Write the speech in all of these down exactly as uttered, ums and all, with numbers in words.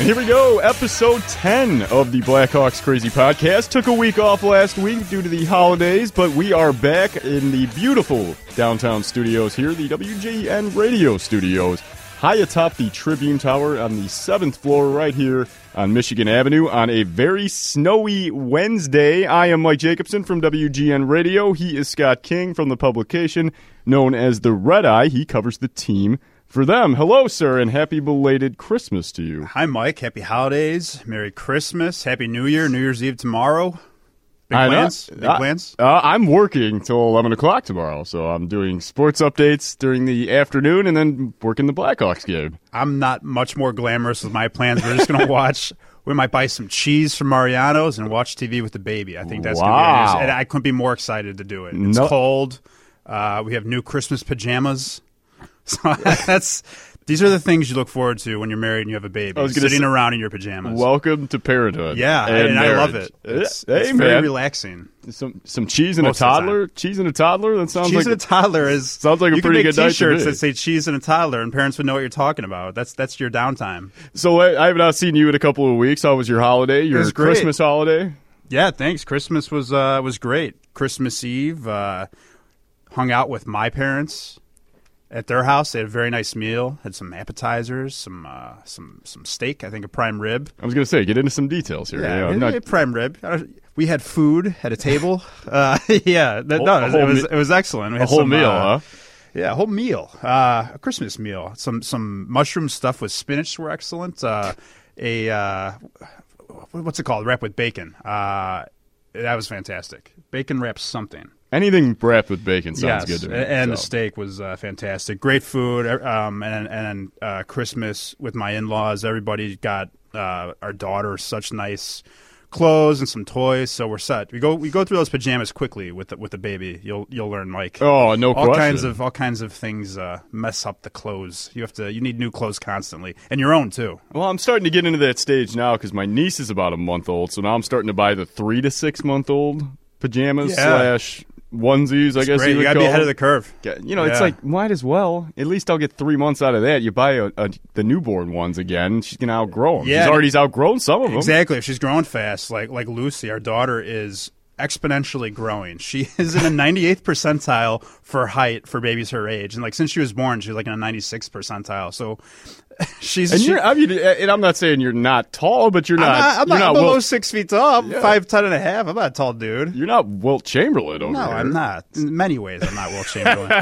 Here we go, episode ten of the Blackhawks Crazy Podcast. Took a week off last week due to the holidays, but we are back in the beautiful downtown studios here, the W G N Radio Studios, high atop the Tribune Tower on the seventh floor right here on Michigan Avenue on a very snowy Wednesday. I am Mike Jacobson from W G N Radio. He is Scott King from the publication known as The Red Eye. He covers the team for them. Hello, sir, and happy belated Christmas to you. Hi, Mike. Happy holidays. Merry Christmas. Happy New Year. New Year's Eve tomorrow. Big I plans? know. Big uh, plans? Uh, I'm working till eleven o'clock tomorrow, so I'm doing sports updates during the afternoon and then working the Blackhawks game. I'm not much more glamorous with my plans. We're just going to watch. We might buy some cheese from Mariano's and watch T V with the baby. I think that's wow. going to be it. And I couldn't be more excited to do it. It's no. cold. Uh, we have new Christmas pajamas. So that's these are the things you look forward to when you're married and you have a baby. I was Sitting say, around in your pajamas. Welcome to parenthood. Yeah, and, and I love it. It's, hey, it's man. very relaxing. Some some cheese and Most a of the toddler. Cheese and a toddler. That sounds cheese like and a toddler is sounds like a you pretty can make good night to T-shirts me. that say cheese and a toddler, and parents would know what you're talking about. That's that's your downtime. So I, I have not seen you in a couple of weeks. How was your holiday? Your was great. Christmas holiday? Yeah, thanks. Christmas was uh, was great. Christmas Eve, uh, hung out with my parents at their house. They had a very nice meal. Had some appetizers, some uh, some some steak. I think a prime rib. I was going to say, get into some details here. Yeah, You know, I'm a- not- a prime rib. Uh, We had food at a table. Uh, yeah, that, Whole- no, a it whole was me- it was excellent. We a had whole some, meal, uh, huh? Yeah, a whole meal. Uh, a Christmas meal. Some some mushroom stuff with spinach were excellent. Uh, a uh, what's it called? Wrap with bacon. Uh, that was fantastic. Bacon wrap something. Anything wrapped with bacon sounds yes, good to me. and the so. steak was uh, fantastic. Great food. Um, and and uh, Christmas with my in-laws. Everybody got uh, our daughter such nice clothes and some toys, so we're set. We go we go through those pajamas quickly with the, with the baby. You'll you'll learn, Mike. Oh, no all question. kinds of all kinds of things uh, mess up the clothes. You have to you need new clothes constantly, and your own too. Well, I'm starting to get into that stage now because my niece is about a month old, so now I'm starting to buy the three to six month old pajamas Yeah. slash onesies. I guess Great, you you would got to call be ahead of them. the curve. Yeah, You know, it's Yeah. like might as well. At least I'll get three months out of that. You buy a, a, the newborn ones again, she's gonna outgrow them. Yeah, she's already outgrown some of them. Exactly. If she's growing fast, like like Lucy, our daughter is exponentially growing. She is in a ninety-eighth percentile for height for babies her age, and like since she was born, she's like in a ninety-sixth percentile. So she's And she, you're, I mean, and I'm not saying you're not tall, but you're I'm not. not, I'm you're not, not below Wilt, six feet tall. I'm Yeah. five ten and a half. I'm not a tall dude. You're not Wilt Chamberlain over No, here. I'm not. In many ways, I'm not Will Chamberlain.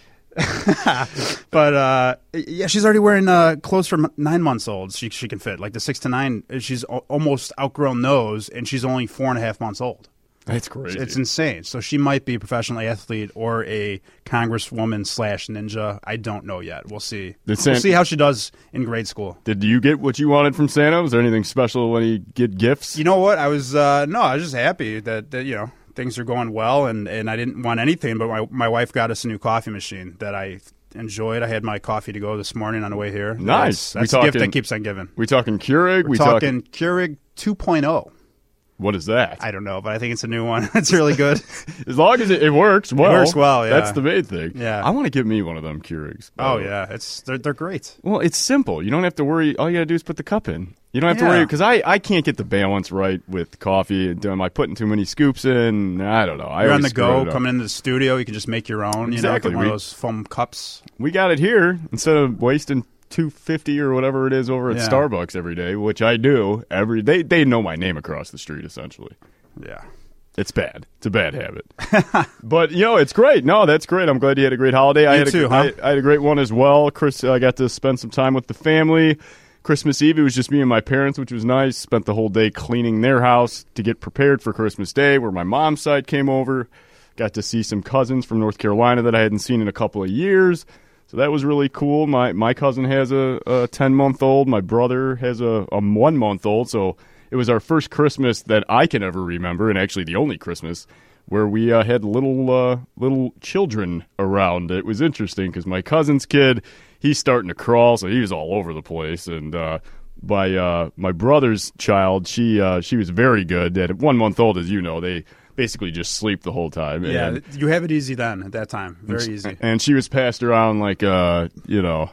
But uh, yeah, she's already wearing uh, clothes from nine months old. She she can fit like the six to nine. She's al- almost outgrown those, and she's only four and a half months old. That's crazy. It's insane. So she might be a professional athlete or a congresswoman slash ninja. I don't know yet. We'll see. Did San- we'll see how she does in grade school. Did you get what you wanted from Santa? Was there anything special when you get gifts? You know what? I was uh, no, I was just happy that, that you know things are going well, and, and I didn't want anything. But my my wife got us a new coffee machine that I enjoyed. I had my coffee to go this morning on the way here. Nice. That's, that's We a gift talking- that keeps on giving. We talking Keurig? We're we talking Keurig two point oh. What is that? I don't know, but I think it's a new one. It's really good. As long as it, it works well. It works well, yeah. That's the main thing. Yeah. I want to get me one of them Keurigs. Oh Uh, yeah, it's they're they're great. Well, it's simple. You don't have to worry. All you got to do is put the cup in. You don't have to Yeah. worry because I, I can't get the balance right with coffee. Am I putting too many scoops in? I don't know. I You're on always the screw go, it up. coming into the studio. You can just make your own. You Exactly. know, get one We- of those foam cups. We got it here instead of wasting two fifty or whatever it is over at Yeah. Starbucks every day, which I do every. They they know my name across the street essentially. Yeah. It's bad. It's a bad habit. But, you know, it's great. No, that's great. I'm glad you had a great holiday. I You had a, too, huh? I, I had a great one as well. Chris, I got to spend some time with the family. Christmas Eve, it was just me and my parents, which was nice. Spent the whole day cleaning their house to get prepared for Christmas Day, where my mom's side came over. Got to see some cousins from North Carolina that I hadn't seen in a couple of years. So that was really cool. My my cousin has a, a ten-month-old. My brother has a, a one-month-old. So it was our first Christmas that I can ever remember, and actually the only Christmas where we uh, had little uh, little children around. It was interesting because my cousin's kid, he's starting to crawl, so he was all over the place. And uh, by uh, my brother's child, she uh, she was very good. At one month old, as you know, they basically just sleep the whole time. Yeah, And, you have it easy then at that time. Very easy. and she was passed around like uh, you know.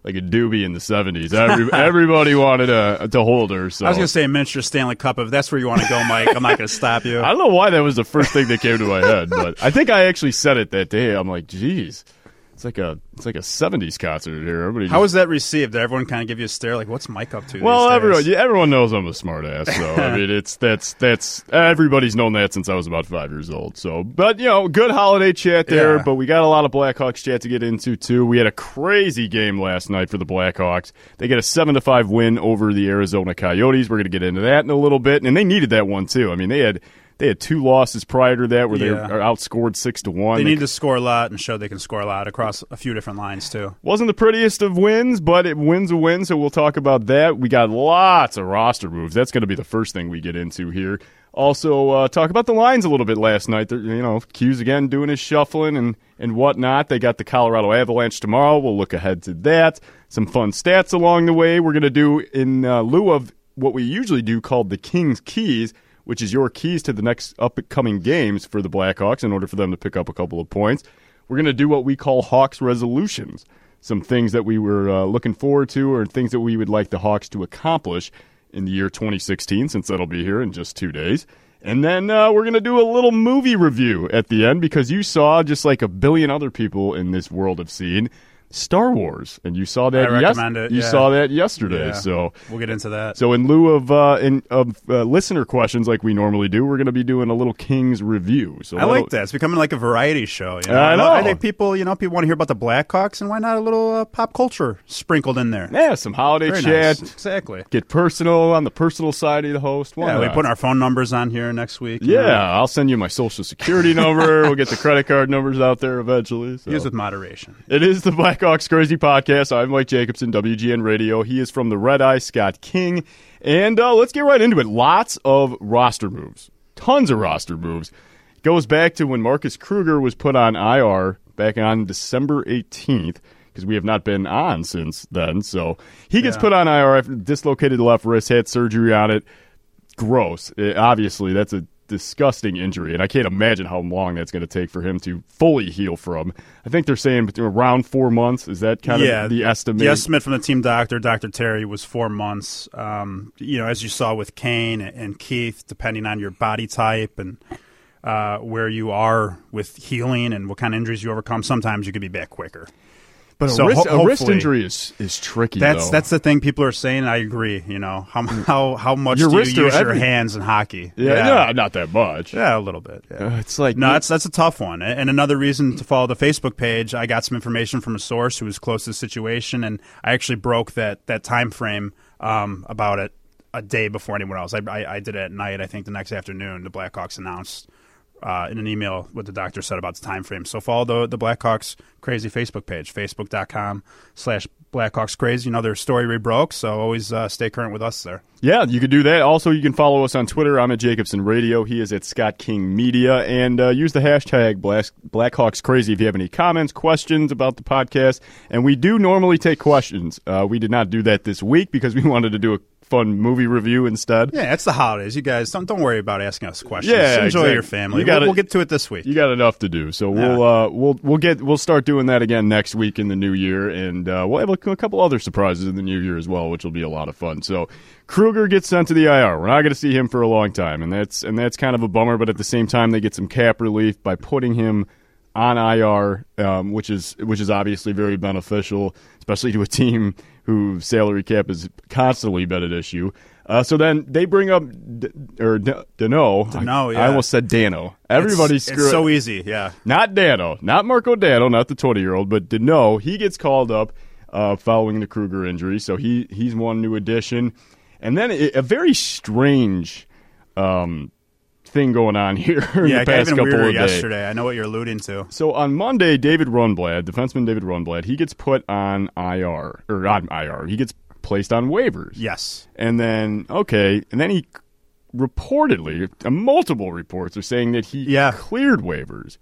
like a doobie in the seventies. Every, everybody wanted to, to hold her. So I was going to say a miniature Stanley Cup. If that's where you want to go, Mike, I'm not going to stop you. I don't know why that was the first thing that came to my head, but I think I actually said it that day. I'm like, geez. It's like a it's like a seventies concert here. Everybody. How was that received? Did everyone kind of give you a stare? Like, what's Mike up to? Well, these days? everyone yeah, everyone knows I'm a smart ass. So I mean, it's that's that's everybody's known that since I was about five years old. So, but you know, good holiday chat there. Yeah. But we got a lot of Blackhawks chat to get into too. We had a crazy game last night for the Blackhawks. They get a seven to five win over the Arizona Coyotes. We're going to get into that in a little bit, and they needed that one too. I mean, they had. They had two losses prior to that where Yeah. they were outscored six to one. They They need to score a lot and show they can score a lot across a few different lines too. Wasn't the prettiest of wins, but it wins a win, so we'll talk about that. We got lots of roster moves. That's going to be the first thing we get into here. Also, uh, talk about the lines a little bit last night. They're, you know, Q's again doing his shuffling and, and whatnot. They got the Colorado Avalanche tomorrow. We'll look ahead to that. Some fun stats along the way. We're going to do in uh, lieu of what we usually do called the King's Keys, which is your keys to the next upcoming games for the Blackhawks in order for them to pick up a couple of points. We're going to do what we call Hawks resolutions, some things that we were uh, looking forward to or things that we would like the Hawks to accomplish in the year twenty sixteen, since that'll be here in just two days. And then uh, we're going to do a little movie review at the end because you saw, just like a billion other people in this world have seen, Star Wars, and you saw that. I recommend yes- it, You yeah. saw that yesterday. Yeah. So We'll get into that. So in lieu of uh, in of uh, listener questions like we normally do, we're going to be doing a little Kings review. So I like that. It's becoming like a variety show. You know? I know. I think people, you know, people want to hear about the Blackhawks, and why not a little uh, pop culture sprinkled in there? Yeah, some holiday Very chat. nice. Exactly. Get personal on the personal side of the host. Why Yeah, we not? put our phone numbers on here next week. you Yeah, know. I'll send you my social security number. We'll get the credit card numbers out there eventually. So. Use with moderation. It is the Blackhawks Crazy Podcast. I'm Mike Jacobson, W G N Radio. He is from the Red Eye, Scott King. And uh, let's get right into it. Lots of roster moves. Tons of roster moves. Goes back to when Marcus Kruger was put on I R back on December eighteenth, because we have not been on since then. So he gets Yeah. put on I R after dislocated left wrist, had surgery on it. Gross. It- obviously, that's a disgusting injury, and I can't imagine how long that's going to take for him to fully heal from. I think they're saying between around four months. Is that kind yeah, of the estimate? The estimate from the team doctor, Doctor Terry, was four months. Um, you know, as you saw with Kane and Keith, depending on your body type and uh, where you are with healing and what kind of injuries you overcome, sometimes you could be back quicker. But a, So wrist, ho- a wrist hopefully- injury is, is tricky, That's though. that's the thing people are saying. I agree. You know how how how much Your do you wrists are use your every- hands in hockey? yeah, no, not that much. Yeah, a little bit. Yeah. Uh, it's like No, that's that's a tough one. And another reason to follow the Facebook page, I got some information from a source who was close to the situation, and I actually broke that that time frame um, about it a day before anyone else. I, I, I did it at night. I think the next afternoon, the Blackhawks announced uh, in an email what the doctor said about the time frame. So follow the the Blackhawks Crazy Facebook page, facebook dot com slash Blackhawks Crazy. You know, their story rebroke, so always uh, stay current with us there. Yeah, you could do that. Also, you can follow us on Twitter. I'm at Jacobson Radio. He is at Scott King Media. And uh, use the hashtag Black- Blackhawks Crazy if you have any comments, questions about the podcast. And we do normally take questions. Uh, we did not do that this week because we wanted to do a fun movie review instead. Yeah, it's the holidays. You guys don't don't worry about asking us questions. Yeah, enjoy exactly. your family. You gotta- we'll, we'll get to it this week. You got enough to do, so we'll uh, we'll we'll get we'll start doing that again next week in the new year, and uh, we'll have a, a couple other surprises in the new year as well, which will be a lot of fun. So Kruger gets sent to the I R. We're not going to see him for a long time, and that's and that's kind of a bummer. But at the same time, they get some cap relief by putting him on I R, um, which is which is obviously very beneficial, especially to a team whose salary cap has constantly been an issue. Uh, so then they bring up D- or D- Dano. Dano, I, yeah. I almost said Dano. Everybody it's, screw it's so easy. Yeah. Not Dano, not Marco Dano, not the twenty-year-old, but Dano. He gets called up uh, following the Kruger injury, so he he's one new addition. And then a, a very strange um, thing going on here in Yeah, the past even couple weirder of days. yesterday. I know what you're alluding to. So on Monday, David Rundblad, defenseman David Rundblad, he gets put on I R, or on I R. He gets placed on waivers. Yes. And then, okay, and then he reportedly, uh, multiple reports are saying that he Yeah. cleared waivers.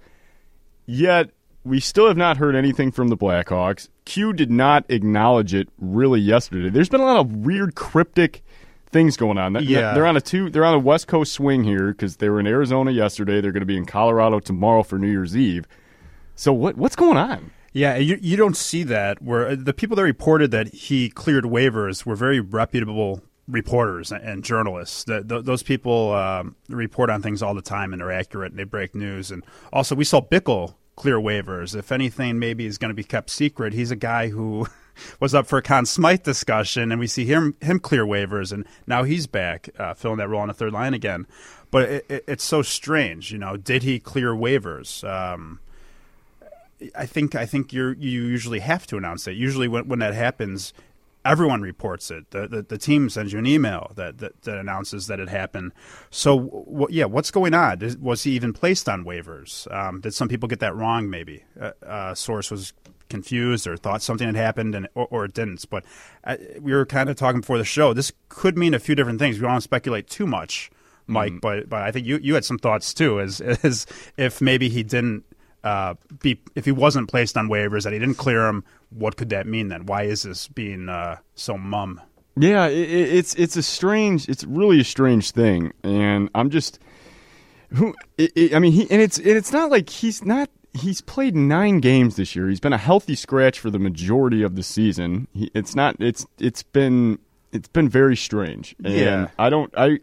Yet, we still have not heard anything from the Blackhawks. Q did not acknowledge it really yesterday. There's been a lot of weird, cryptic things going on. That- Yeah. They're on a two. They're on a West Coast swing here because they were in Arizona yesterday. They're going to be in Colorado tomorrow for New Year's Eve. So what what's going on? Yeah, you you don't see that where the people that reported that he cleared waivers were very reputable reporters and journalists. The, the, those people um, report on things all the time and they're accurate and they break news. And also, we saw Bickle clear waivers. If anything, maybe is going to be kept secret. He's a guy who was up for a Conn Smythe discussion, and we see him him clear waivers, and now he's back uh, filling that role on the third line again. But it, it, it's so strange, you know. Did he clear waivers? Um, I think I think you you usually have to announce it. Usually, when when that happens, everyone reports it. The, the the team sends you an email that, that, that announces that it happened. So, w- yeah, what's going on? Is, was he even placed on waivers? Um, did some people get that wrong, maybe? A uh, uh, source was confused or thought something had happened and or, or it didn't. But uh, we were kind of talking before the show. This could mean a few different things. We don't want to speculate too much, Mike, mm. but but I think you, you had some thoughts, too, as, as if maybe he didn't uh, be – if he wasn't placed on waivers, that he didn't clear them, what could that mean then? Why is this being uh, so mum? Yeah, it, it's it's a strange, it's really a strange thing, and I'm just, who, it, it, I mean, he and it's and it's not like he's not. He's played nine games this year. He's been a healthy scratch for the majority of the season. He, it's not. It's it's been it's been very strange, and yeah. I don't. I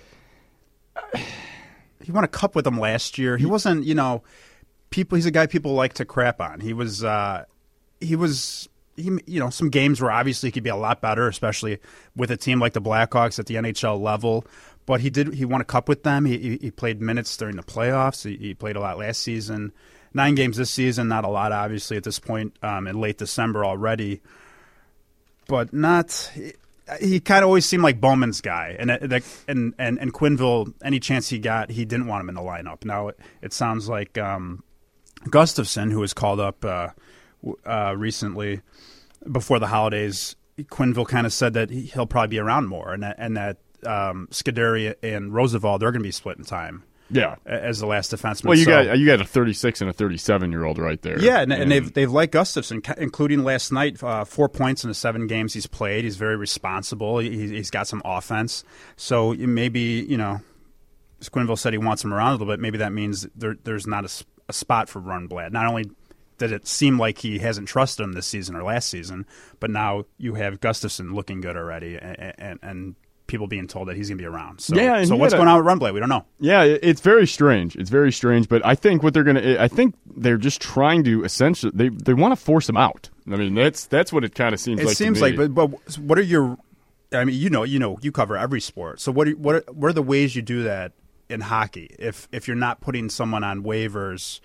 he won a cup with them last year. He wasn't. You know, people. He's a guy people like to crap on. He was. Uh, He was, he, you know, some games where obviously he could be a lot better, especially with a team like the Blackhawks at the N H L level. But he did, he won a cup with them. He he, he played minutes during the playoffs. He, he played a lot last season. Nine games this season, not a lot, obviously, at this point um, in late December already. But not, he, he kind of always seemed like Bowman's guy. And, and, and, and Quenneville, any chance he got, he didn't want him in the lineup. Now it, it sounds like um, Gustafsson, who was called up uh, Uh, recently, before the holidays, Quenneville kind of said that he'll probably be around more, and that and that um, Scuderi and Roosevelt, they're going to be split in time. Yeah, as the last defenseman. Well, you so, got you got a thirty-six and a thirty-seven year old right there. Yeah, and, and, and they've they've liked Gustafsson, including last night, uh, four points in the seven games he's played. He's very responsible. He, he's got some offense. So maybe, you know, as Quenneville said, he wants him around a little bit. Maybe that means there, there's not a, a spot for Rundblad. Not only did it seem like he hasn't trusted him this season or last season, but now you have Gustafsson looking good already, and, and, and people being told that he's going to be around. So, yeah, so what's a, going on with Rundblad? We don't know. Yeah, it's very strange. It's very strange, but I think what they're going to – I think they're just trying to essentially – they they want to force him out. I mean, that's that's what it kind of seems it like It seems to me. like, but, but what are your – I mean, you know, you know, you cover every sport. So what are, what are, what are the ways you do that in hockey if if you're not putting someone on waivers?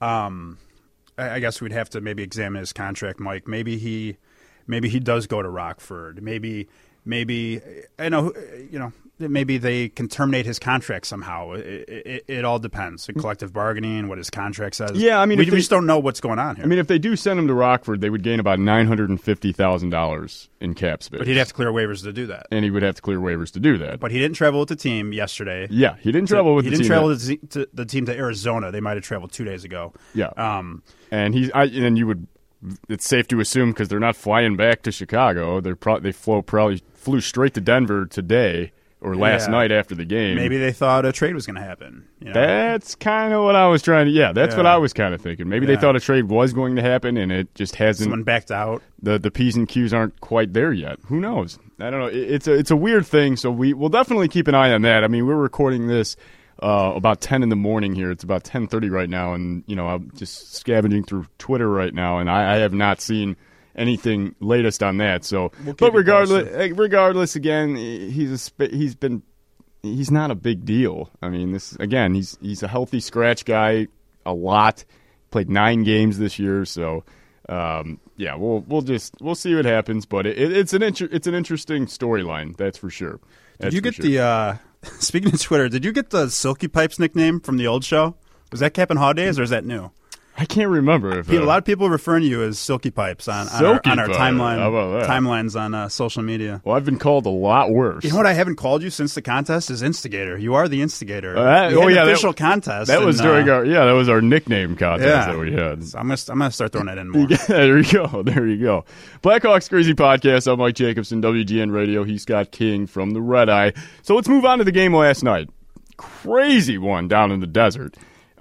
Um I guess we'd have to maybe examine his contract, Mike. Maybe he, maybe he does go to Rockford. Maybe, maybe I know, you know, maybe they can terminate his contract somehow. It, it, it all depends. The collective bargaining, what his contract says. Yeah, I mean, we, they, we just don't know what's going on here. I mean, if they do send him to Rockford, they would gain about nine hundred and fifty thousand dollars in cap space. But he'd have to clear waivers to do that, and he would have to clear waivers to do that. But he didn't travel with the team yesterday. Yeah, he didn't travel with he the team. He team. didn't travel the, to, the team to Arizona. They might have traveled two days ago. Yeah. Um, And he's, I, and you would, it's safe to assume because they're not flying back to Chicago. They're pro, they flow probably flew straight to Denver today or last yeah, night after the game. Maybe they thought a trade was going to happen. You know? That's kind of what I was trying to. Yeah, that's yeah. what I was kind of thinking. Maybe yeah. they thought a trade was going to happen and it just hasn't. Someone backed out. The the P's and Q's aren't quite there yet. Who knows? I don't know. It, it's a it's a weird thing. So we will definitely keep an eye on that. I mean, we're recording this. Uh, about ten in the morning here. It's about ten thirty right now, and you know I'm just scavenging through Twitter right now, and I, I have not seen anything latest on that. So, we'll but regardless, regardless, again, he's a, he's been he's not a big deal. I mean, this again, he's he's a healthy scratch guy, a lot. Played nine games this year, so um, yeah, we'll we'll just we'll see what happens. But it, it's an inter- it's an interesting storyline, that's for sure. That's Did you for get sure. the? Uh... Speaking of Twitter, did you get the Silky Pipes nickname from the old show? Was that Cap and Haw days, or is that new? I can't remember. If, uh, a lot of people referring to you as Silky Pipes on, on Silky our, on our Pipe. timeline How about that? timelines on uh, social media. Well, I've been called a lot worse. You know what I haven't called you since the contest is Instigator. You are the Instigator. Uh, that, we had oh an yeah, official that, contest. That was and, during uh, our yeah, that was our nickname contest yeah. that we had. So I'm gonna I'm gonna start throwing that in more. There you go. There you go. Blackhawks Crazy Podcast. I'm Mike Jacobson, W G N Radio. He's Scott King from the Red Eye. So let's move on to the game last night. Crazy one down in the desert.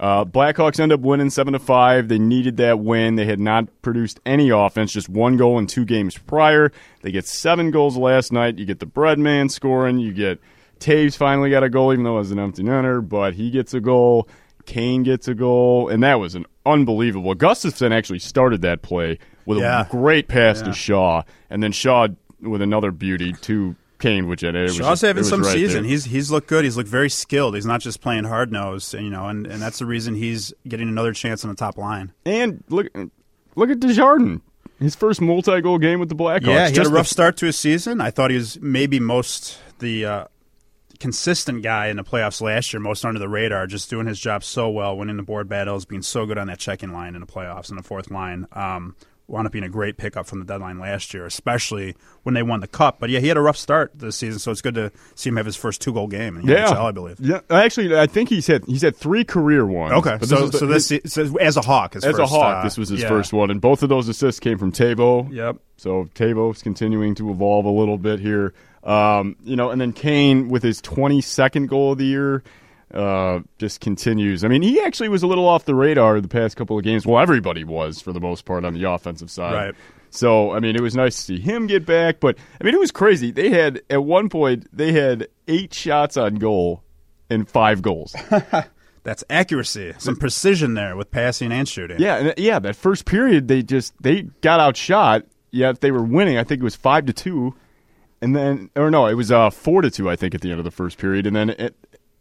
Uh, Blackhawks end up winning seven to five. They needed that win. They had not produced any offense, just one goal in two games prior. They get seven goals last night. You get the Breadman scoring. You get Taves finally got a goal, even though it was an empty netter, but he gets a goal. Kane gets a goal, and that was an unbelievable. Gustafsson actually started that play with yeah. a great pass yeah. to Shaw, and then Shaw with another beauty to Kane, which it, it was Shaw's just, having it was some right season. there. He's he's looked good. He's looked very skilled. He's not just playing hard nosed, you know, and, and that's the reason he's getting another chance on the top line. And look, look at Desjardins. His first multi-goal game with the Blackhawks. Yeah, he just had a rough the, start to his season. I thought he was maybe most the uh, consistent guy in the playoffs last year, most under the radar, just doing his job so well, winning the board battles, being so good on that checking line in the playoffs and the fourth line. Um, wound up being a great pickup from the deadline last year, especially when they won the Cup. But, yeah, he had a rough start this season, so it's good to see him have his first two-goal game in the yeah. N H L, I believe. Yeah, actually, I think he's had, he's had three career ones. Okay, but so, this so the, this so as a Hawk, his as first, a Hawk, uh, this was his yeah. first one, and both of those assists came from Tavo. Yep. So Tavo's continuing to evolve a little bit here. Um, you know, and then Kane with his twenty-second goal of the year uh, just continues. I mean, he actually was a little off the radar the past couple of games. Well, everybody was for the most part on the offensive side. Right. So, I mean, it was nice to see him get back. But, I mean, it was crazy. They had, at one point, they had eight shots on goal and five goals. That's accuracy, some precision there with passing and shooting. Yeah, and, yeah, that first period, they just, they got outshot. Yet they were winning. I think it was five to two. And then, or no, it was uh, four to two, I think, at the end of the first period. And then it,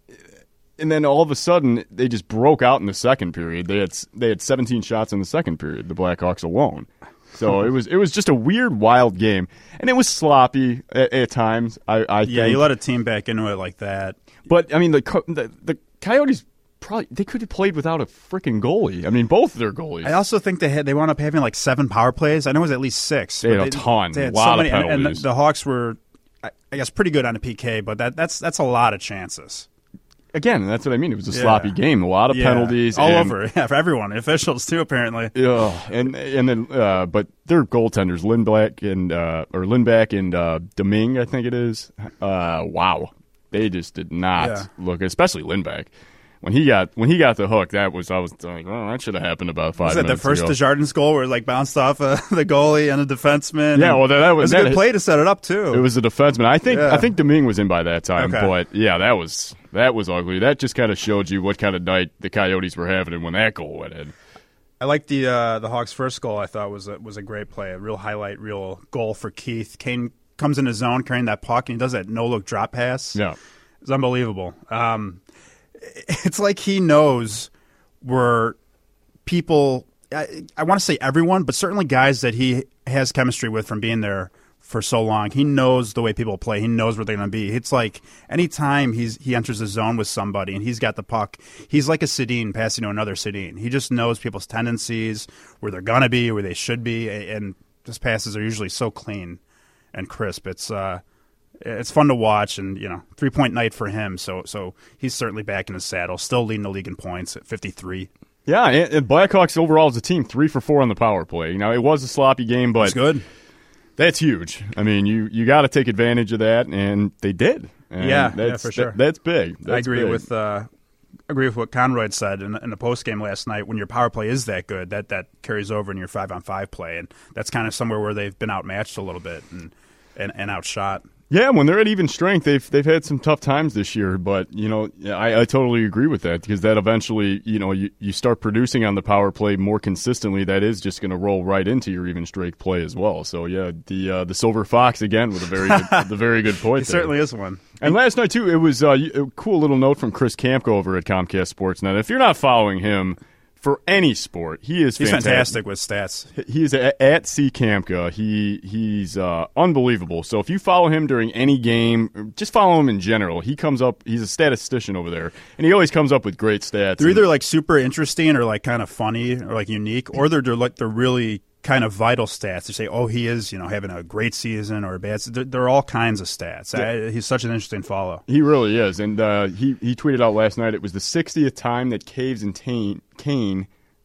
and then all of a sudden, they just broke out in the second period. They had they had seventeen shots in the second period, the Blackhawks alone. So it was it was just a weird, wild game, and it was sloppy at, at times. I, I yeah, think. you let a team back into it like that. But I mean, the the, the Coyotes probably they could have played without a freaking goalie. I mean, both their goalies. I also think they had they wound up having like seven power plays. I know it was at least six. They had but a ton, they had a lot so many, of and, and the, penalties. the Hawks were, I, I guess, pretty good on a P K, but that that's that's a lot of chances. Again, that's what I mean. It was a Yeah. sloppy game. A lot of Yeah, penalties all and, over. Yeah, for everyone, officials too, apparently. Yeah, and and then uh, but their goaltenders Lindback and uh, or Lindback and uh, Domingue, I think it is. Uh, wow, they just did not Yeah. look, especially Lindback. When he got when he got the hook, that was I was like, oh, that should have happened about five Was that the minutes first ago. Desjardins goal where it like bounced off uh, the goalie and the defenseman? Yeah, and well, that, that it was was a good that- play to set it up too. It was a defenseman. I think Yeah. I think Domingue was in by that time, Okay. but yeah, that was that was ugly. That just kind of showed you what kind of night the Coyotes were having, and when that goal went in. I like the uh, the Hawks' first goal. I thought was a, was a great play, a real highlight, real goal for Keith. Kane comes in his zone carrying that puck, and he does that no look drop pass. Yeah. It's unbelievable. Um, it's like he knows where people. I, I want to say everyone, but certainly guys that he has chemistry with from being there for so long. He knows the way people play. He knows where they're going to be. It's like anytime he's he enters the zone with somebody and he's got the puck, he's like a Sedin passing to another Sedin. He just knows people's tendencies, where they're going to be, where they should be, and his passes are usually so clean and crisp. It's uh, it's fun to watch, and you know, three point night for him. So so he's certainly back in his saddle, still leading the league in points at fifty-three. Yeah, and, and Blackhawks overall as a team, three for four on the power play. You know, it was a sloppy game, but It's good. that's huge. I mean, you, you got to take advantage of that, and they did. And Yeah, that's, yeah, for sure. that- that's big. That's I agree big. with uh, agree with what Conroy had said in, in the post game last night. When your power play is that good, that that carries over in your five on five play, and that's kind of somewhere where they've been outmatched a little bit and and, and outshot. Yeah, when they're at even strength, they've they've had some tough times this year. But you know, I, I totally agree with that because that eventually, you know, you, you start producing on the power play more consistently. That is just going to roll right into your even strength play as well. So yeah, the uh, the Silver Fox again with a very good, the very good point. He there. certainly is one. And last night too, it was uh, a cool little note from Chris Kamko over at Comcast Sportsnet. If you're not following him for any sport, he is He's fantastic. fantastic with stats. He's at, at C Kamka. He he's uh, unbelievable. So if you follow him during any game, just follow him in general. He comes up. He's a statistician over there, and he always comes up with great stats. They're And- either like super interesting or like kind of funny or like unique, or they're, they're like they're really kind of vital stats. They say, oh, he is you know having a great season or a bad. They're, they're all kinds of stats. I, he's such an interesting follow. He really is. And uh, he he tweeted out last night. It was the sixtieth time that Caves and Tain, Kane.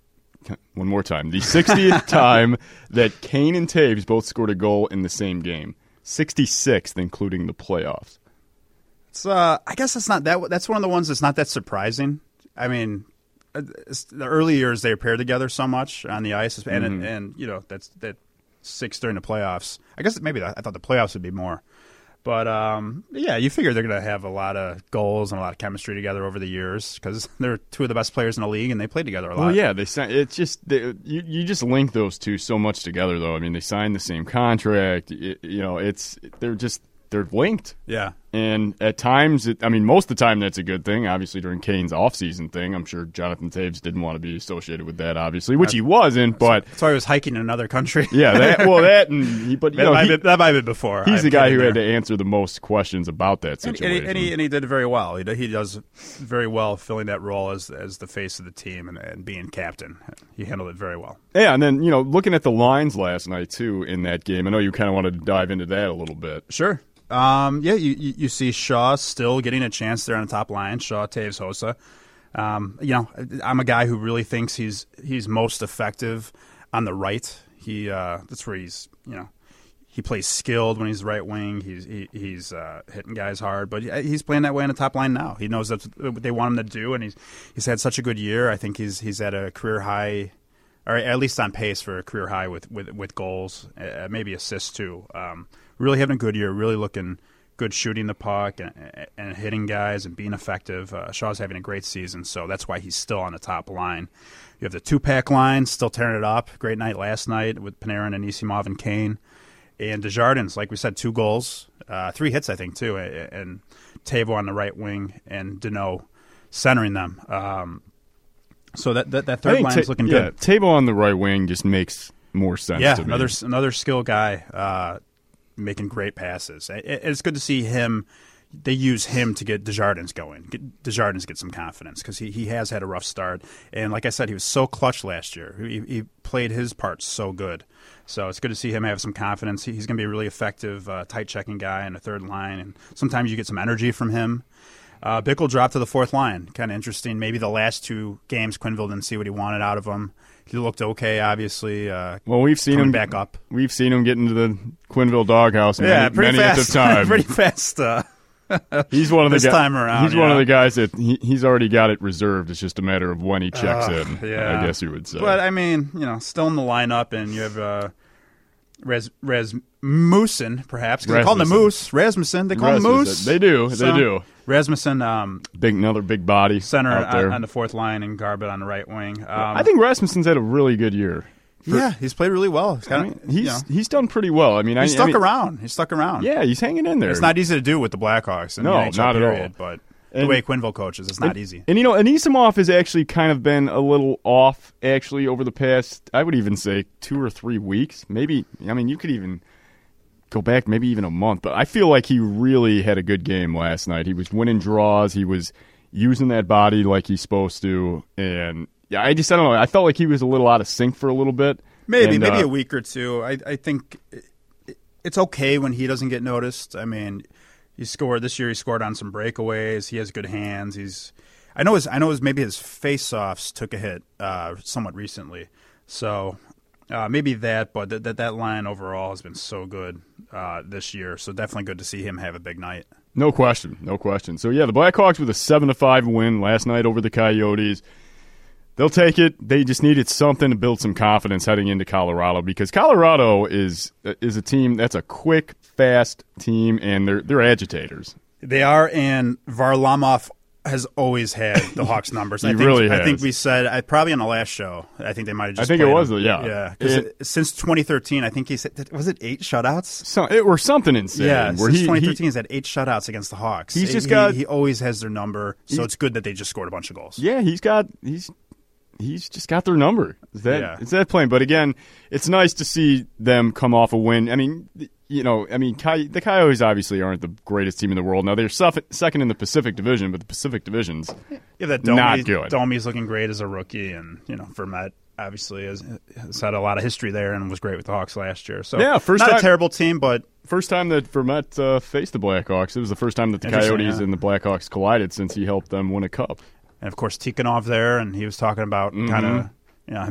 One more time. The sixtieth time that Kane and Taves both scored a goal in the same game. sixty-sixth, including the playoffs. It's uh, I guess it's not that. That's one of the ones that's not that surprising. I mean, uh, the early years they paired together so much on the ice, and Mm-hmm. and, and you know that's that six during the playoffs. I guess maybe that, I thought the playoffs would be more. But, um, yeah, you figure they're going to have a lot of goals and a lot of chemistry together over the years because they're two of the best players in the league and they play together a lot. Well, yeah, they sign, it's just they, you you just link those two so much together, though. I mean, they signed the same contract. It, you know, it's they're just they're linked. Yeah. And at times, it, I mean, most of the time that's a good thing. Obviously, during Kane's offseason thing, I'm sure Jonathan Toews didn't want to be associated with that, obviously, which he wasn't. But That's why he was hiking in another country. yeah, that, well, that and he, but you that, know, might he, have been, that might have been before. he's I'm the guy kidding who there. had to answer the most questions about that And, situation. and, he, and, he, and he did very well. He, he does very well filling that role as as the face of the team and, and being captain. He handled it very well. Yeah, and then, you know, looking at the lines last night, too, in that game, I know you kind of wanted to dive into that a little bit. Sure. Um, yeah, you, you you see Shaw still getting a chance there on the top line. Shaw, Taves, Hossa. Um, you know, I'm a guy who really thinks he's he's most effective on the right. He uh, that's where he's you know he plays skilled when he's right wing. He's he, he's uh, hitting guys hard, but he's playing that way on the top line now. He knows that's what they want him to do, and he's he's had such a good year. I think he's he's at a career high, or at least on pace for a career high with with, with goals, uh, maybe assists too. Um, really having a good year. Really looking good, shooting the puck and, and hitting guys and being effective. Uh, Shaw's having a great season, so that's why he's still on the top line. You have the two-pack line still tearing it up. Great night last night with Panarin and Anisimov and Kane. And Desjardins, like we said, two goals, uh, three hits, I think, too. And Tavo on the right wing and Deneau centering them. Um, so that that, that third line is Ta- looking yeah, good. Table on the right wing just makes more sense Yeah, to me. another another skill guy uh, making great passes. It, it's good to see him. They use him to get Desjardins going. Get Desjardins get some confidence because he, he has had a rough start. And like I said, he was so clutch last year. He, he played his part so good. So it's good to see him have some confidence. He, he's going to be a really effective uh, tight checking guy in the third line. And sometimes you get some energy from him. Uh, Bickle dropped to the fourth line. Kind of interesting. Maybe the last two games, Quenneville didn't see what he wanted out of him. He looked okay, obviously. Uh, well, we've seen coming him back up. We've seen him get into the Quenneville doghouse many, Yeah, pretty many fast. at a time. pretty fast. Uh, he's one of the this guys, time around, He's one yeah. of the guys that he, he's already got it reserved. It's just a matter of when he checks Uh, in. yeah. I guess you would say. But I mean, you know, still in the lineup, and you have uh, Res Rasmussen, perhaps. 'Cause they call him the Rasmussen. Moose. Rasmussen. They call him the Rasmussen. Moose. They do. They So, do. Rasmussen, um, Big, another big body center out there. on, on the fourth line, and Garbutt on the right wing. Um, I think Rasmussen's had a really good year. yeah, he's played really well. He's, I kinda, mean, you he's know, he's done pretty well. I mean, he's I, stuck I mean, around. He's stuck around. Yeah, he's hanging in there. It's not easy to do with the Blackhawks. In No, the N H L not at all. period, But the And- way Quenneville coaches, it's not and, easy. And, you know, Anisimov has actually kind of been a little off, actually, over the past, I would even say, two or three weeks. Maybe, I mean, you could even go back maybe even a month. But I feel like he really had a good game last night. He was winning draws. He was using that body like he's supposed to. And, yeah, I just, I don't know. I felt like he was a little out of sync for a little bit. Maybe, And, maybe uh, a week or two. I, I think it- it's okay when he doesn't get noticed. I mean, he scored this year. He scored on some breakaways. He has good hands. He's, I know his, I know his maybe his face-offs took a hit uh, somewhat recently. So uh, maybe that, but that that that line overall has been so good uh, this year. So definitely good to see him have a big night. No question, no question. So yeah, the Blackhawks with a seven to five win last night over the Coyotes. They'll take it. They just needed something to build some confidence heading into Colorado because Colorado is is a team that's a quick, fast team, and they're they're agitators. They are, and Varlamov has always had the Hawks numbers. He I think, really I think has. we said I, probably on the last show. I think they might have just. I think it played was, him. yeah. yeah. 'Cause It- it- since twenty thirteen, I think he said was it eight shutouts. So, it, or something insane. Yeah, where since he, twenty he- thirteen, he's had eight shutouts against the Hawks. He's He- just he, got- He always has their number, so He's- it's good that they just scored a bunch of goals. yeah, he's got he's he's just got their number. Is that Yeah. it's that plain? But again, it's nice to see them come off a win. I mean, you know, I mean, Coy- the Coyotes obviously aren't the greatest team in the world. Now they're suff- second in the Pacific Division, but the Pacific Division's Yeah, that Domi, not good. Domi's looking great as a rookie, and you know, Vermette obviously has, has had a lot of history there and was great with the Hawks last year. So Yeah, first not time- a terrible team, but First time that Vermette uh, faced the Blackhawks. It was the first time that the Interesting, Coyotes yeah. and the Blackhawks collided since he helped them win a cup. and of course Tikhonov there, and he was talking about Mm-hmm. kind of you know him and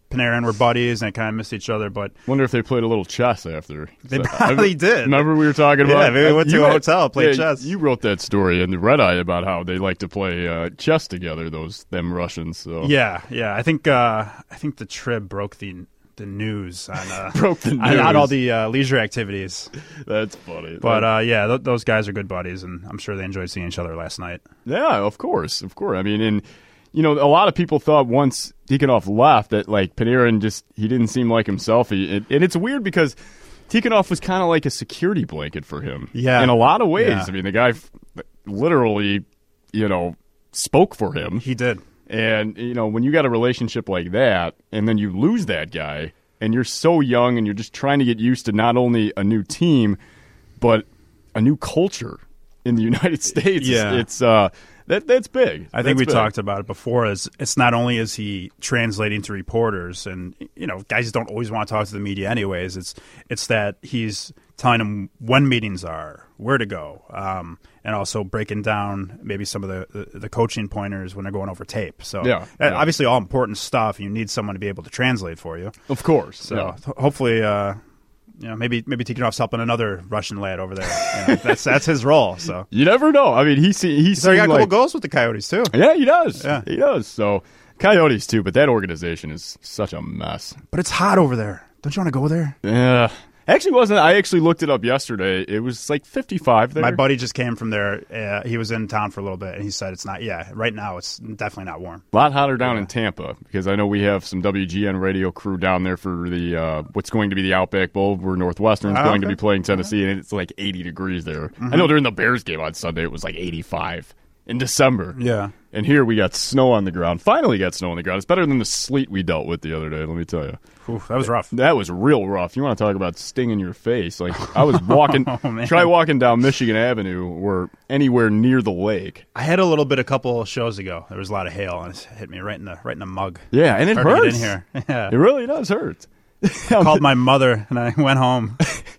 Panarin were buddies and they kind of missed each other. But wonder if they played a little chess after. They so, probably I, did. Remember we were talking about? Yeah, maybe we went to you a had, hotel, played yeah, chess. You wrote that story in the Red Eye about how they like to play uh, chess together. Those them Russians. So yeah, yeah. I think uh, I think the Trib broke the the news on uh, broke the news on, on all the uh, leisure activities. That's funny. But uh, yeah, th- those guys are good buddies, and I'm sure they enjoyed seeing each other last night. Yeah, of course, of course. I mean, and you know, a lot of people thought once Tikhonov left that like Panarin just he didn't seem like himself. He, and, and it's weird because Tikhonov was kind of like a security blanket for him. Yeah, in a lot of ways. Yeah. I mean, the guy f- literally, you know, spoke for him. He did. And, you know, when you got a relationship like that and then you lose that guy and you're so young and you're just trying to get used to not only a new team, but a new culture in the United States, yeah. it's uh, that that's big. I think that's we big. talked about it before. Is it's not only is he translating to reporters, and you know, guys don't always want to talk to the media anyways. It's it's that he's telling them when meetings are, where to go, um, and also breaking down maybe some of the, the, the coaching pointers when they're going over tape. So yeah, yeah. obviously all important stuff. You need someone to be able to translate for you. Of course. So yeah. th- hopefully, uh, you know, maybe maybe Tikhonov's helping another Russian lad over there. You know, that's that's his role. So you never know. I mean, he see, he's so he got a couple like, goals with the Coyotes too. Yeah, he does. Yeah. He does. So Coyotes too, but that organization is such a mess. But it's hot over there. Don't you want to go there? Yeah. Actually, wasn't. I actually looked it up yesterday. It was like fifty-five there. My buddy just came from there. Uh, he was in town for a little bit, and he said it's not. Yeah, right now it's definitely not warm. A lot hotter down yeah. in Tampa because I know we have some W G N radio crew down there for the uh, what's going to be the Outback Bowl, where Northwestern's oh, going okay. to be playing Tennessee, and it's like eighty degrees there. Mm-hmm. I know during the Bears game on Sunday it was like eighty-five in December. Yeah. And here we got snow on the ground. Finally got snow on the ground. It's better than the sleet we dealt with the other day, let me tell you. Oof, that was rough. That was real rough. You want to talk about stinging your face. Like I was walking, oh, try walking down Michigan Avenue or anywhere near the lake. I had a little bit a couple shows ago. There was a lot of hail, and it hit me right in the right in the mug. Yeah, and it Hard to hurts. get in here. Yeah. It really does hurt. I called my mother, and I went home.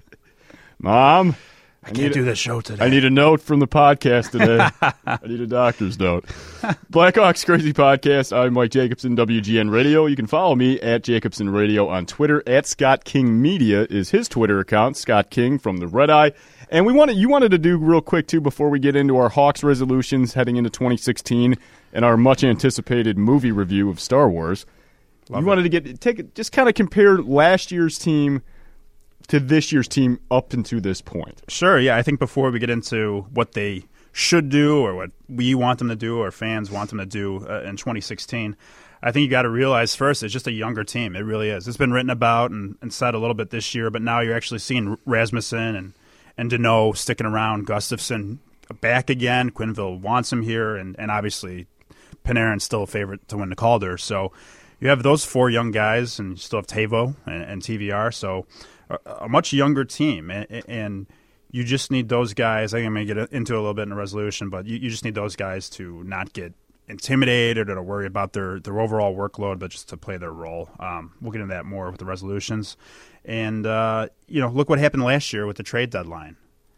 Mom, I, I can't do this show today. I need a note from the podcast today. I need a doctor's note. Blackhawks Crazy Podcast. I'm Mike Jacobson, W G N Radio. You can follow me at Jacobson Radio on Twitter. At Scott King Media is his Twitter account. Scott King from the Red Eye. And we wanted you wanted to do real quick too before we get into our Hawks resolutions heading into twenty sixteen and our much anticipated movie review of Star Wars. Love you it. wanted to get take just kind of compare last year's team to this year's team up into this point. Sure, yeah. I think before we get into what they should do or what we want them to do or fans want them to do uh, in twenty sixteen, I think you got to realize first it's just a younger team. It really is. It's been written about and, and said a little bit this year, but now you're actually seeing Rasmussen and, and Deneau sticking around, Gustafsson back again. Quenneville wants him here, and, and obviously Panarin's still a favorite to win the Calder. So you have those four young guys, and you still have Tavo and, and T V R. So a much younger team, and, and you just need those guys. I think I'm going to get into a little bit in the resolution, but you, you just need those guys to not get intimidated or to worry about their, their overall workload, but just to play their role. Um, we'll get into that more with the resolutions. And, uh, you know, look what happened last year with the trade deadline.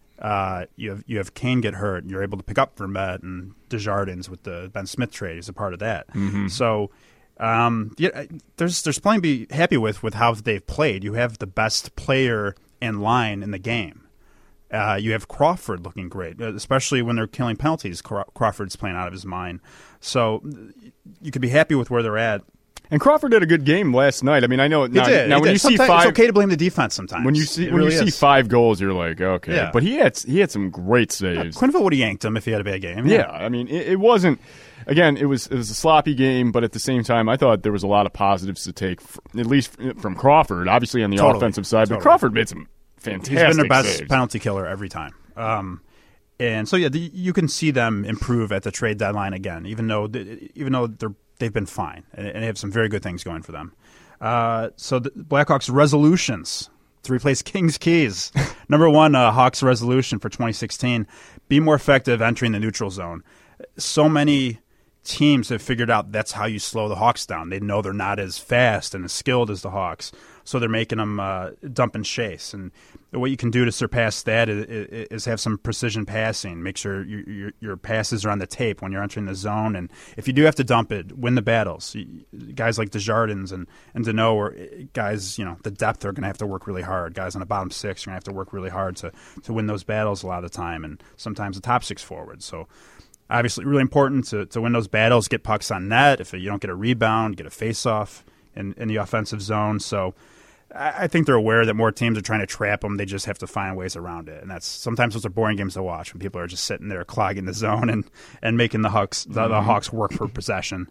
Uh, you have you have Kane get hurt, and you're able to pick up Vermette and Desjardins with the Ben Smith trade. He's a part of that. Mm-hmm. So Um, yeah, there's there's plenty to be happy with with how they've played. You have the best player in line in the game. Uh, you have Crawford looking great, especially when they're killing penalties. Craw- Crawford's playing out of his mind. So you could be happy with where they're at. And Crawford did a good game last night. I mean, I know now, he did. now he when did. you see Sometimes five, it's okay to blame the defense sometimes. when you see It when really you see is. five goals, you're like, okay. Yeah. But he had he had some great Yeah, saves. Quenneville would have yanked him if he had a bad game. Yeah, I mean, it, it wasn't. Again, it was it was a sloppy game, but at the same time, I thought there was a lot of positives to take, f- at least from Crawford. Obviously on the Totally. offensive side, Totally. but Crawford made some fantastic He's been their best saves. penalty killer every time. Um, and so yeah, the, you can see them improve at the trade deadline again, even though even though they're they've been fine and, and they have some very good things going for them. Uh, so the Blackhawks resolutions to replace King's Keys. Number one, uh, Hawks resolution for twenty sixteen: be more effective entering the neutral zone. So many teams have figured out that's how you slow the Hawks down. They know they're not as fast and as skilled as the Hawks, so they're making them uh, dump and chase. And what you can do to surpass that is, is have some precision passing. Make sure your, your, your passes are on the tape when you're entering the zone. And if you do have to dump it, win the battles. Guys like Desjardins and, and Deneau, or guys, you know, the depth are going to have to work really hard. Guys on the bottom six are going to have to work really hard to, to win those battles a lot of the time, and sometimes the top six forwards. So obviously really important to, to win those battles, get pucks on net. If you don't get a rebound, get a face-off in, in the offensive zone. So I think they're aware that more teams are trying to trap them. They just have to find ways around it, and that's sometimes those are boring games to watch when people are just sitting there clogging the zone and, and making the Hawks the, the Hawks work for possession.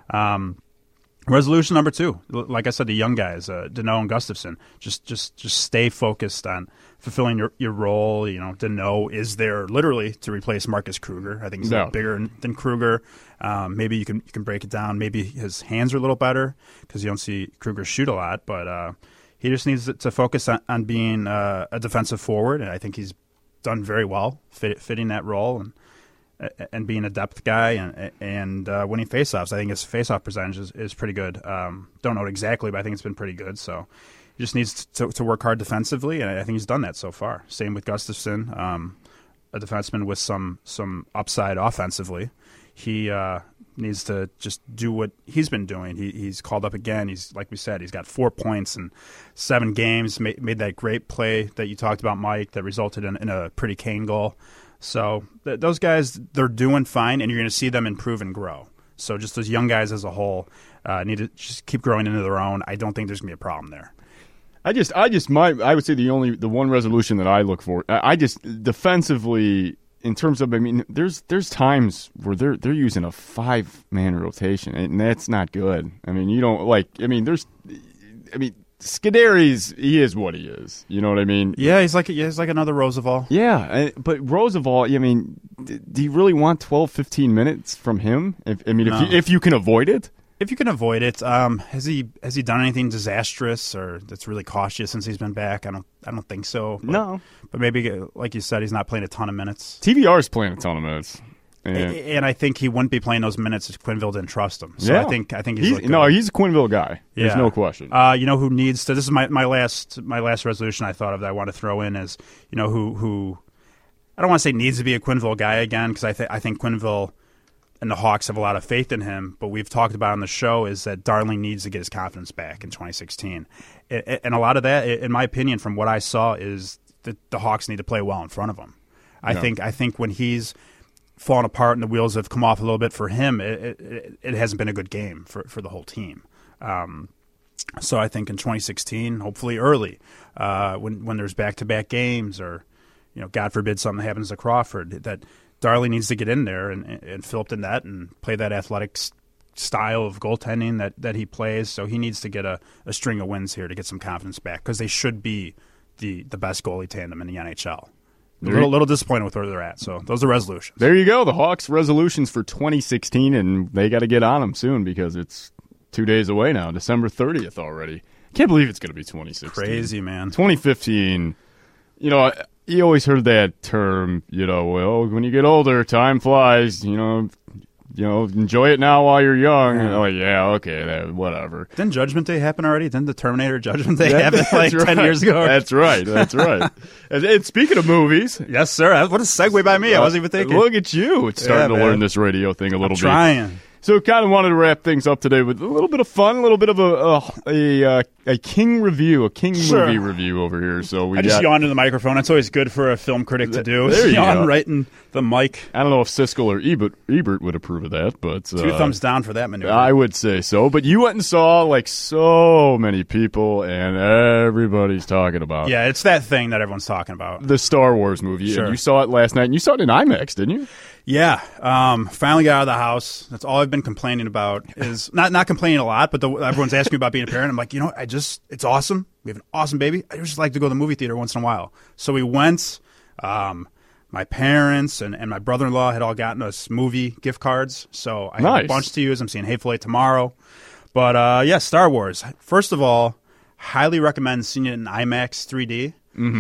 Um, resolution number two, like I said, the young guys, uh, Deneau and Gustafsson, just just just stay focused on fulfilling your, your role. You know, Deneau is there literally to replace Marcus Kruger. I think he's no. a little bigger than Kruger. Um, maybe you can you can break it down. Maybe his hands are a little better because you don't see Kruger shoot a lot, but. Uh, He just needs to focus on, on being uh, a defensive forward, and I think he's done very well fit, fitting that role and and being a depth guy and and uh, winning faceoffs. I think his faceoff percentage is, is pretty good. Um, don't know it exactly, but I think it's been pretty good. So he just needs to, to work hard defensively, and I think he's done that so far. Same with Gustafsson, um, a defenseman with some some upside offensively. He uh, needs to just do what he's been doing. He, he's called up again. He's like we said, he's got four points in seven games. Made, made that great play that you talked about, Mike, that resulted in, in a pretty Kane goal. So th- those guys, they're doing fine, and you're going to see them improve and grow. So just those young guys as a whole uh, need to just keep growing into their own. I don't think there's going to be a problem there. I just, I just, my, I would say the only, the one resolution that I look for, I, I just defensively. In terms of, I mean, there's there's times where they're they're using a five man rotation, and that's not good. I mean, you don't like. I mean, there's, I mean, Scuderi's he is what he is. You know what I mean? Yeah, he's like yeah, he's like another Roosevelt. Yeah, but Roosevelt, I mean, do you really want twelve, fifteen minutes from him? If, I mean, No. if you, if you can avoid it. If you can avoid it, um, has he has he done anything disastrous or that's really cautious since he's been back? I don't I don't think so. But, No, but maybe like you said, he's not playing a ton of minutes. T V R is playing a ton of minutes, and, and, and I think he wouldn't be playing those minutes if Quenneville didn't trust him. So yeah. I think I think he's, he's looked no, good. he's a Quenneville guy. There's Yeah. no question. Uh, you know who needs to? This is my, my last my last resolution I thought of that I want to throw in is you know who who I don't want to say needs to be a Quenneville guy again because I think I think Quenneville and the Hawks have a lot of faith in him, but we've talked about on the show is that Darling needs to get his confidence back in twenty sixteen. And a lot of that, in my opinion, from what I saw, is that the Hawks need to play well in front of him. I Yeah. think I think when he's fallen apart and the wheels have come off a little bit for him, it, it, it hasn't been a good game for, for the whole team. Um, so I think in twenty sixteen, hopefully early, uh, when when there's back-to-back games or, you know, God forbid something happens to Crawford, that Darling needs to get in there and, and fill up the net and play that athletic s- style of goaltending that, that he plays. So he needs to get a, a string of wins here to get some confidence back because they should be the, the best goalie tandem in the N H L. A There little, you- little disappointed with where they're at. So those are resolutions. There you go. The Hawks' resolutions for twenty sixteen, and they got to get on them soon because it's two days away now, December thirtieth already. Can't believe it's going to be twenty sixteen. Crazy, man. twenty fifteen, you know, you always heard that term, you know, well, when you get older, time flies, you know, you know, enjoy it now while you're young. Yeah. And I'm like, yeah, okay, that, whatever. Didn't Judgment Day happen already? Didn't the Terminator Judgment Day That- happen like that's ten right. years ago? That's right. That's right. and, and speaking of movies, Yes, sir. What a segue by me. I wasn't even thinking. look at you. It's starting Yeah, to learn man. this radio thing a little I'm bit. trying. So, kind of wanted to wrap things up today with a little bit of fun, a little bit of a a a, uh, a King review, a King Sure. movie review over here. So we I just got. yawned in the microphone. That's always good for a film critic to do. There you Yawn go. right in the mic. I don't know if Siskel or Ebert, Ebert would approve of that, but Two uh, thumbs down for that maneuver. I would say so. But you went and saw like so many people, and everybody's talking about yeah, it's that thing that everyone's talking about. the Star Wars movie. Sure. And you saw it last night, and you saw it in IMAX, didn't you? Yeah, um, finally got out of the house. That's all I've been complaining about. Is not not complaining a lot, but the, everyone's asking me about being a parent. I'm like, you know, I just it's awesome. We have an awesome baby. I just like to go to the movie theater once in a while. So we went. Um, my parents and, and my brother-in-law had all gotten us movie gift cards. So I have Nice. a bunch to use. I'm seeing Hateful Eight tomorrow. But uh, yeah, Star Wars. First of all, highly recommend seeing it in IMAX three D. Mm-hmm.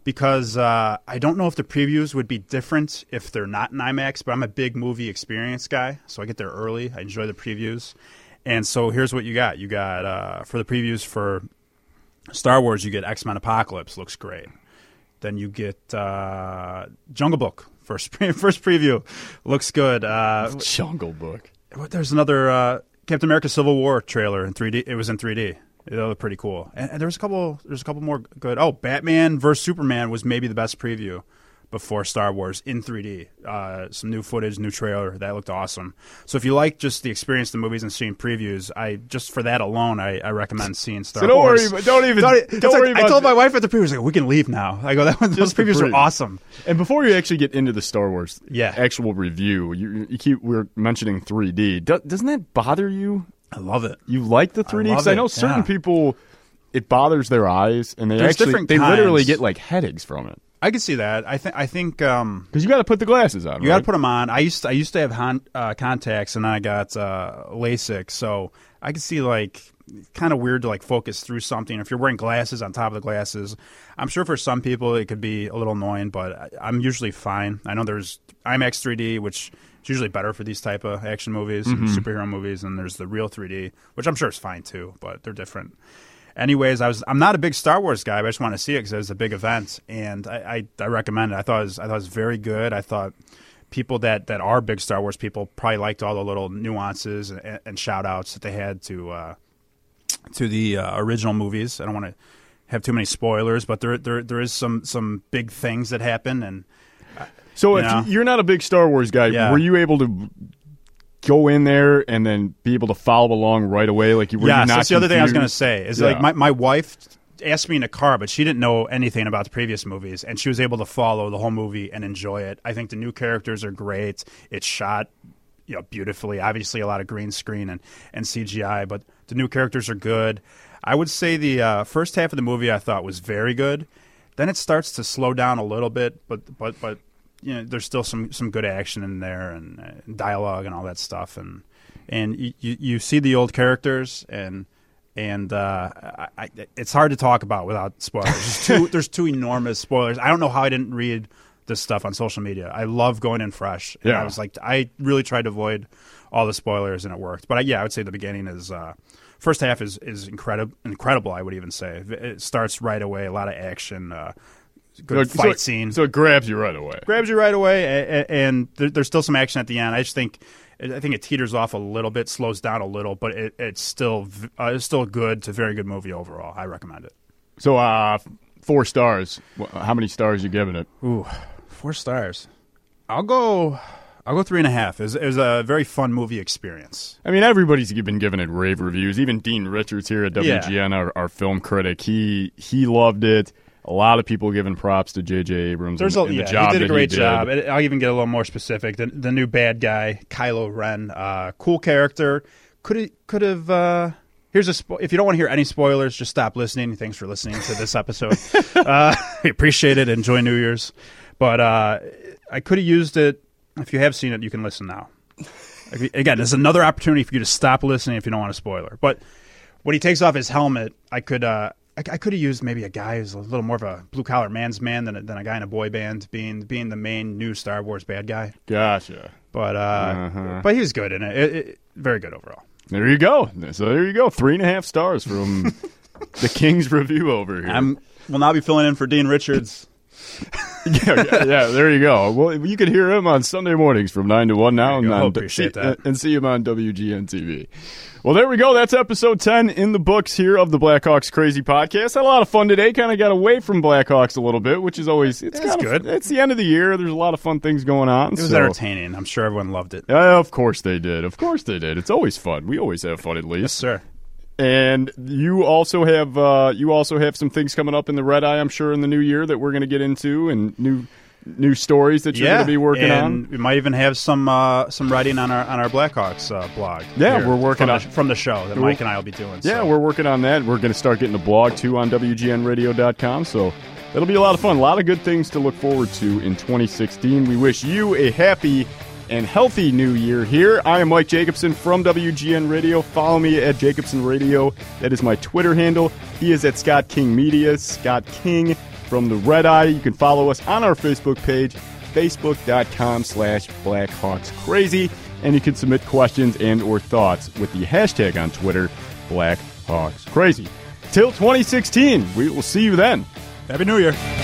because uh, I don't know if the previews would be different if they're not in IMAX, but I'm a big movie experience guy, so I get there early. I enjoy the previews. And so here's what you got. You got, uh, for the previews for Star Wars, you get X-Men Apocalypse. Looks great. Then you get uh, Jungle Book. First, pre- first preview. Looks good. Uh, Jungle Book. There's another uh, Captain America Civil War trailer in three D. It was in three D. It looked pretty cool. And, and there's a couple. There's a couple more good. Oh, Batman versus Superman was maybe the best preview before Star Wars in three D. Uh, some new footage, new trailer that looked awesome. So if you like just the experience of the movies and seeing previews, I just for that alone, I, I recommend seeing Star so don't Wars. Worry, don't even. Don't, don't worry like, about I told my wife at the previews, like, we can leave now. I go, that one, those previews are awesome. And before you actually get into the Star Wars yeah. actual review, you, you keep we we're mentioning three D. Do, doesn't that bother you? I love it. You like the three D? Because I, I know certain yeah. people, it bothers their eyes, and they There's actually different they kinds. literally get like headaches from it. I can see that. I think. I think. Um, Because you got to put the glasses on. You right? got to put them on. I used. To, I used to have hon, uh, contacts, and then I got uh, LASIK, so I can see like kind of weird to like focus through something. If you're wearing glasses on top of the glasses, I'm sure for some people it could be a little annoying, but I, I'm usually fine. I know there's IMAX three D, which is usually better for these type of action movies mm-hmm. and superhero movies, and there's the real three D, which I'm sure is fine too, but they're different. Anyways, I was I'm not a big Star Wars guy, but I just want to see it because it was a big event, and I, I, I recommend it. I thought it was I thought it was very good. I thought people that, that are big Star Wars people probably liked all the little nuances and, and shout outs that they had to uh, to the uh, original movies. I don't want to have too many spoilers, but there there there is some some big things that happen. And uh, so you if know, you're not a big Star Wars guy, yeah. were you able to go in there and then be able to follow along right away? Like you were yes, you not that's the other thing I was going to confused? say. Is Yeah. like my, my wife asked me in the car, but she didn't know anything about the previous movies, and she was able to follow the whole movie and enjoy it. I think the new characters are great. It's shot, you know, beautifully. Obviously, a lot of green screen and, and C G I, but the new characters are good. I would say the uh, first half of the movie I thought was very good. Then it starts to slow down a little bit, but but but you know, there's still some, some good action in there and, uh, dialogue and all that stuff, and and you, you you see the old characters and. And uh, I, I, it's hard to talk about without spoilers. There's two, there's two enormous spoilers. I don't know how I didn't read this stuff on social media. I love going in fresh. And Yeah. I was like, I really tried to avoid all the spoilers, and it worked. But I, yeah, I would say the beginning is uh, first half is is incredible. Incredible, I would even say. It starts right away. A lot of action. Uh, good So- fight so, scene. So it grabs you right away. Grabs you right away, and, and there, there's still some action at the end. I just think. I think it teeters off a little bit, slows down a little, but it, it's still uh, it's still good. It's a very good movie overall. I recommend it. So uh, four stars. Wh- How many stars you giving it? Ooh, four stars. I'll go. I'll go three and a half. It was, it was a very fun movie experience. I mean, everybody's been giving it rave reviews. Even Dean Richards here at W G N, Yeah. our, our film critic, he he loved it. A lot of people giving props to J J Abrams There's and, a, and yeah, the job he did a that great he job. did. And I'll even get a little more specific. The, the new bad guy, Kylo Ren, uh, cool character. Could could have. Uh, here's a. Spo- if you don't want to hear any spoilers, just stop listening. Thanks for listening to this episode. uh, we appreciate it. Enjoy New Year's. But uh, I could have used it. If you have seen it, you can listen now. Again, there's another opportunity for you to stop listening if you don't want a spoiler. But when he takes off his helmet, I could. Uh, I, I could have used maybe a guy who's a little more of a blue collar man's man than a, than a guy in a boy band being being the main new Star Wars bad guy. Gotcha. But uh, Uh-huh. but he was good in it. It, it. Very good overall. There you go. So there you go. Three and a half stars from the King's Review over here. I'm will now be filling in for Dean Richards. yeah, yeah, yeah, there you go. Well, you can hear him on Sunday mornings from nine to one now, There you and, go. on, Appreciate see, that. and see him on W G N T V. Well, there we go. That's episode ten in the books here of the Blackhawks Crazy Podcast. Had a lot of fun today. Kind of got away from Blackhawks a little bit, which is always it's That's kinda, good. It's the end of the year. There's a lot of fun things going on. It was so. entertaining. I'm sure everyone loved it. Yeah, of course they did. Of course they did. It's always fun. We always have fun at least. Yes, sir. And you also have uh, you also have some things coming up in the Red Eye, I'm sure, in the new year that we're going to get into, and new new stories that you're yeah, going to be working and on. we might even have some uh, some writing on our on our Blackhawks uh, blog. Yeah, here we're working from on- the, from the show that We're- Mike and I will be doing. Yeah, so. we're working on that. We're going to start getting a blog too on W G N radio dot com. So it'll be a lot of fun. A lot of good things to look forward to in twenty sixteen. We wish you a happy and healthy new year here. I am Mike Jacobson from W G N Radio. Follow me at Jacobson Radio. That is my Twitter handle. He is at Scott King Media. Scott King from the Red Eye. You can follow us on our Facebook page, facebook.com slash blackhawkscrazy, and you can submit questions and or thoughts with the hashtag on Twitter, blackhawkscrazy. Till twenty sixteen, we will see you then. Happy New Year.